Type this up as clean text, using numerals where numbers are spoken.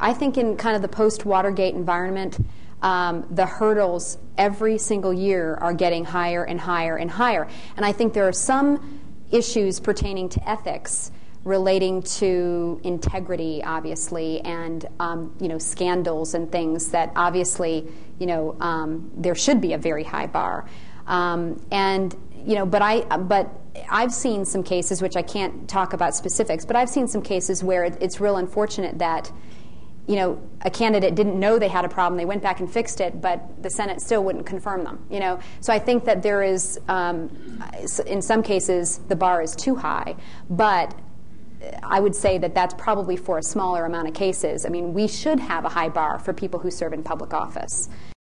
I think in kind of the post-Watergate environment, the hurdles every single year are getting higher and higher and higher. And I think there are some issues pertaining to ethics relating to integrity, obviously, and scandals and things that obviously there should be a very high bar. But I've seen some cases, which I can't talk about specifics, but I've seen some cases where it's real unfortunate that a candidate didn't know they had a problem. They went back and fixed it, but the Senate still wouldn't confirm them. So I think that there is, in some cases, the bar is too high, but I would say that that's probably for a smaller amount of cases. I mean, we should have a high bar for people who serve in public office.